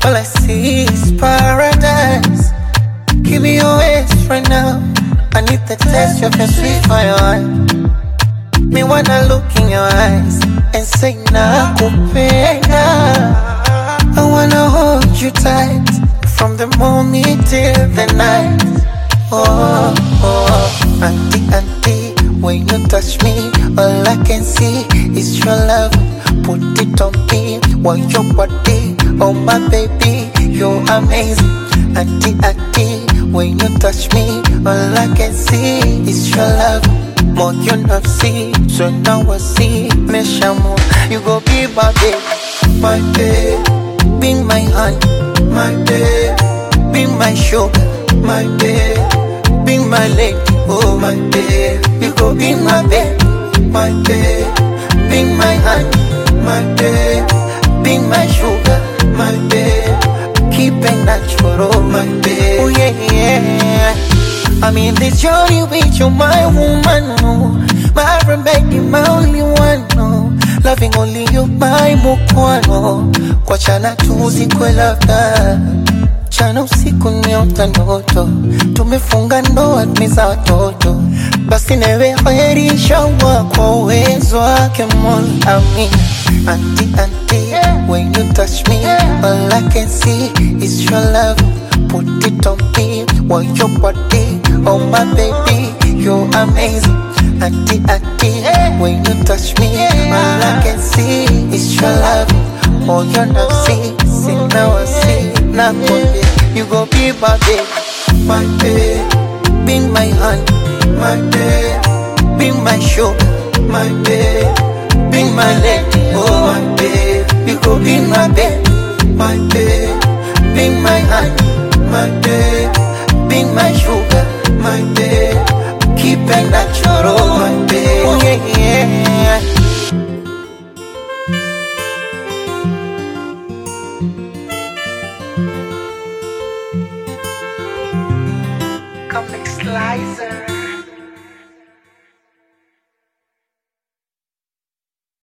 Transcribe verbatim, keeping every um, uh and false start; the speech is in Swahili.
All I see is paradise. Give me your waist right now. I need the taste of your sweet fire. Me wanna look in your eyes and say nakupenda. I wanna hold you tight from the morning till the night. Oh, oh, auntie, auntie, when you touch me, all I can see is your love. Put it on me, want your body, oh my baby, you're amazing. Auntie, auntie, when you touch me, all I can see is your love. More you not see, so now I see. Me shamu, you go be my babe, my babe. Be my hand, my babe. Be my sugar, my babe. Be my leg, oh my babe. You go be my babe, my babe. Be my hand, my babe. Be my sugar, my babe. Keep it natural, my babe. Oh yeah, yeah. I'm in this journey with you, my woman, no. My baby, my only one, no. Loving only you, my mukwano. Kwa chana tuzi kwe labda. Chana usiku niota ndoto. Tumefunga ndoa tumiza watoto. Basi newe khairisha wa kwa uwezo wake Mola, amin. Auntie, auntie, when you touch me, all I can see is your love. Put it on me, want your body, oh my baby, you're amazing. Auntie, auntie, when you touch me, all I can see is your love. Oh, you're not see, see now I see. Now you go be my babe, my babe. Be my hand, my babe. Be my sugar, my babe. Be my leg, oh my babe. You go be my babe, my babe. Be my hand, my babe. Be my sugar, my babe. Keep it natural, my babe. Oh yeah, yeah. Comic Slicer.